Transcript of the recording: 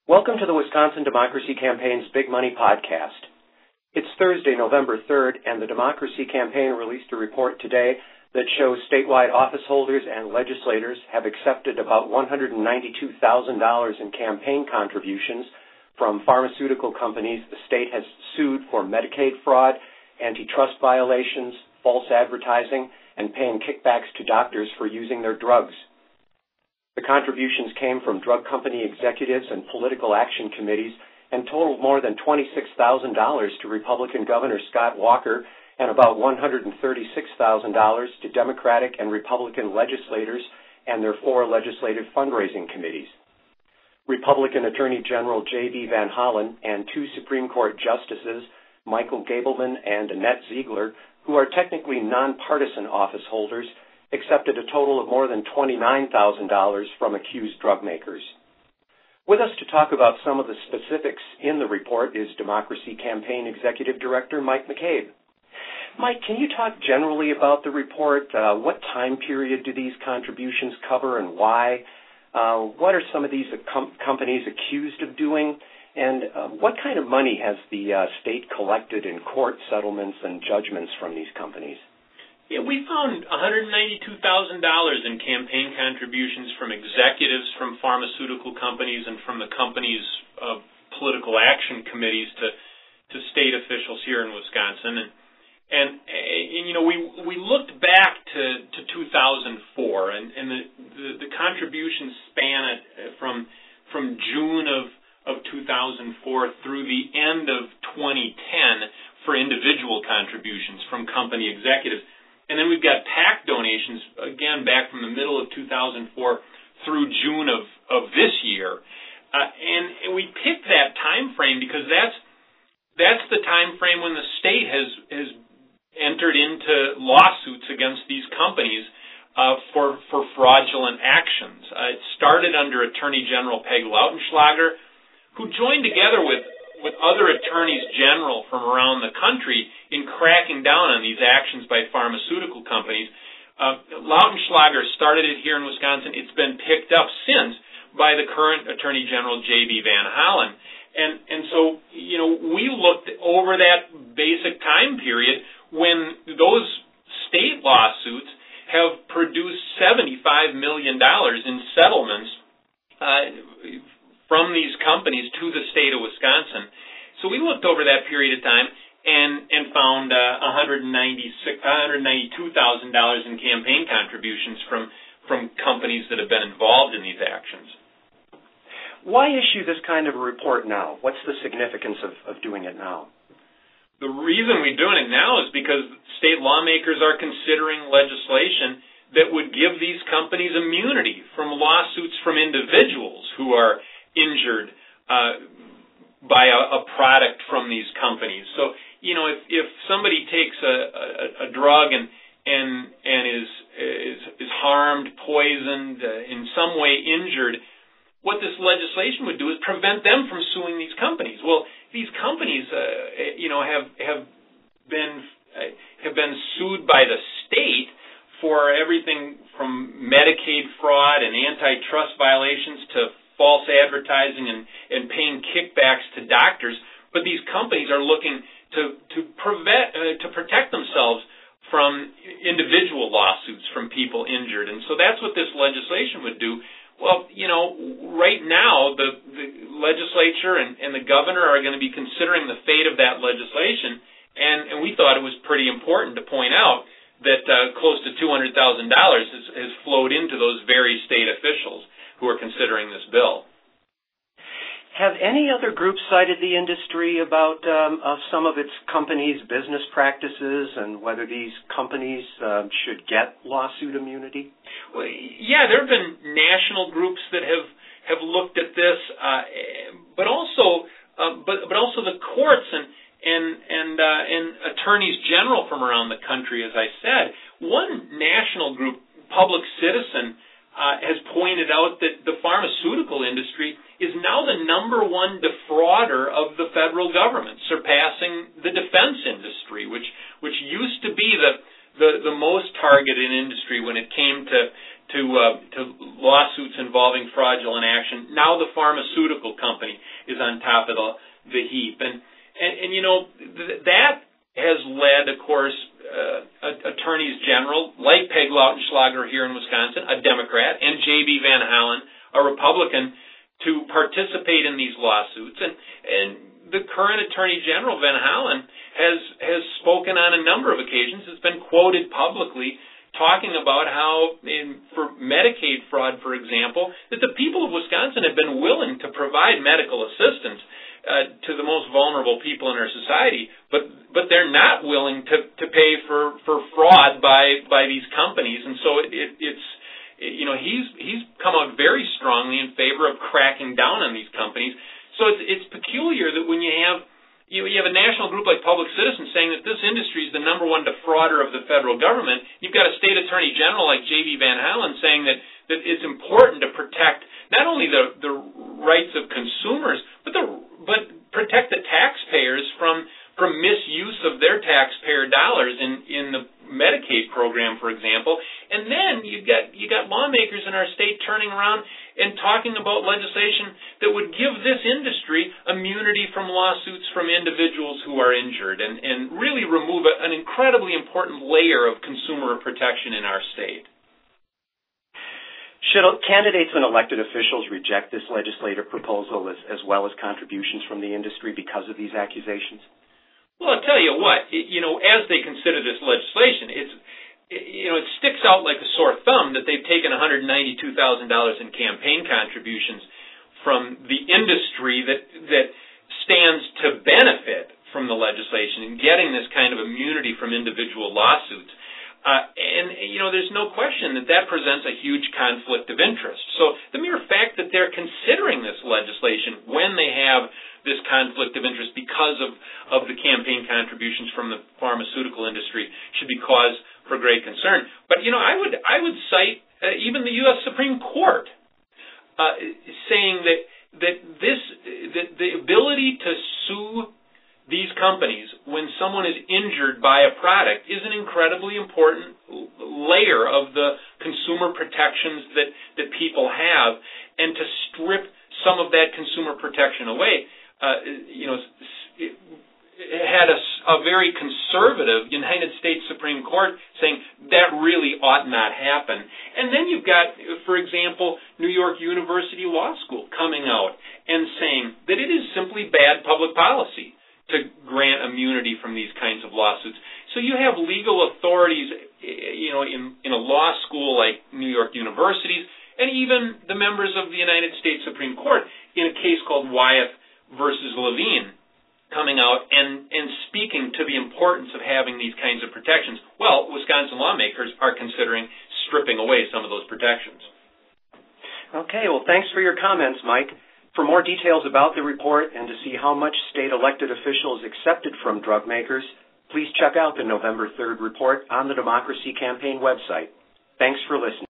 Welcome to the Wisconsin Democracy Campaign's Big Money Podcast. It's Thursday, November 3rd, and the Democracy Campaign released a report today that shows statewide office holders and legislators have accepted about $192,000 in campaign contributions from pharmaceutical companies the state has sued for Medicaid fraud, antitrust violations, false advertising, and paying kickbacks to doctors for using their drugs. The contributions came from drug company executives and political action committees and totaled more than $26,000 to Republican Governor Scott Walker and about $136,000 to Democratic and Republican legislators and their 4 legislative fundraising committees. Republican Attorney General J.B. Van Hollen and 2 Supreme Court justices, Michael Gableman and Annette Ziegler, who are technically nonpartisan office holders, accepted a total of more than $29,000 from accused drug makers. With us to talk about some of the specifics in the report is Democracy Campaign Executive Director Mike McCabe. Mike, can you talk generally about the report? What time period do these contributions cover and why? What are some of these companies accused of doing? And what kind of money has the state collected in court settlements and judgments from these companies? Yeah, we found $192,000 in campaign contributions from executives from pharmaceutical companies and from the companies' political action committees to state officials here in Wisconsin. And you know, we looked back to 2004, and the contributions span from June of 2004 through the end of 2010 for individual contributions from company executives. And then we've got PAC donations, again, back from the middle of 2004 through June of this year. And we picked that time frame because that's the time frame when the state has entered into lawsuits against these companies for fraudulent actions. It started under Attorney General Peg Lautenschlager, who joined together with other attorneys general from around the country in cracking down on these actions by pharmaceutical companies. Lautenschlager started it here in Wisconsin. It's been picked up since by the current Attorney General J.B. Van Hollen. And so, you know, we looked over that basic time period when those state lawsuits have produced $75 million in settlements from these companies to the state of Wisconsin. So we looked over that period of time and found $192,000 in campaign contributions from companies that have been involved in these actions. Why issue this kind of a report now? What's the significance of doing it now? The reason we're doing it now is because state lawmakers are considering legislation that would give these companies immunity from lawsuits from individuals who are injured by a product from these companies. So, you know, if somebody takes a drug and is harmed, poisoned, in some way injured, what this legislation would do is prevent them from suing these companies. Well, these companies, you know, have been sued by the state for everything from Medicaid fraud and antitrust violations to false advertising and paying kickbacks to doctors, but these companies are looking to protect themselves from individual lawsuits from people injured, and so that's what this legislation would do. Well, you know, right now the legislature and the governor are going to be considering the fate of that legislation, and we thought it was pretty important to point out that close to $200,000 has flowed into those very state officials who are considering this bill. Have any other groups cited the industry about some of its companies' business practices and whether these companies should get lawsuit immunity? Well, yeah, there have been national groups that have looked at this, but also the courts and attorneys general from around the country. As I said, one national group, Public Citizen, has pointed out that the pharmaceutical industry is now the #1 defrauder of the federal government, surpassing the defense industry, which used to be the most targeted industry when it came to to lawsuits involving fraudulent action. Now the pharmaceutical company is on top of the heap, and that has led, of course, attorneys general like Peg Lautenschlager here in Wisconsin, a Democrat, and J.B. Van Hollen, a Republican, to participate in these lawsuits. And the current Attorney General, Van Hollen, has spoken on a number of occasions. It's been quoted publicly talking about how, for Medicaid fraud, for example, that the people of Wisconsin have been willing to provide medical assistance to the most vulnerable people in our society, but they're not willing to pay for fraud by these companies, and so he's come out very strongly in favor of cracking down on these companies. So it's peculiar that when you have a national group like Public Citizen saying that this industry is the number one defrauder of the federal government, you've got a state attorney general like J.B. Van Hollen saying that it's important to protect not only the rights of consumers, but protect the taxpayers from misuse of their taxpayer dollars in the Medicaid program, for example. And then you got lawmakers in our state turning around and talking about legislation that would give this industry immunity from lawsuits from individuals who are injured and really remove an incredibly important layer of consumer protection in our state. Should candidates and elected officials reject this legislative proposal as well as contributions from the industry because of these accusations? Well, I'll tell you what, as they consider this legislation, it sticks out like a sore thumb that they've taken $192,000 in campaign contributions from the industry that stands to benefit from the legislation and getting this kind of immunity from individual lawsuits. There's no question that presents a huge conflict of interest. So the mere fact that they're considering this legislation when they have this conflict of interest because of the campaign contributions from the pharmaceutical industry should be cause for great concern. But, I would cite even the U.S. Supreme Court saying that the ability to sue these companies when someone is injured by a product is an incredibly important layer of the consumer protections that people have, and to strip some of that consumer protection away, it had a very conservative United States Supreme Court saying that really ought not happen. And then you've got, for example, New York University Law School coming out and saying that it is simply bad public policy to grant immunity from these kinds of lawsuits. So you have legal authorities, in a law school like New York University's, and even the members of the United States Supreme Court in a case called Wyeth versus Levine, coming out and speaking to the importance of having these kinds of protections. Well, Wisconsin lawmakers are considering stripping away some of those protections. Okay, well, thanks for your comments, Mike. For more details about the report and to see how much state elected officials accepted from drug makers, please check out the November 3rd report on the Democracy Campaign website. Thanks for listening.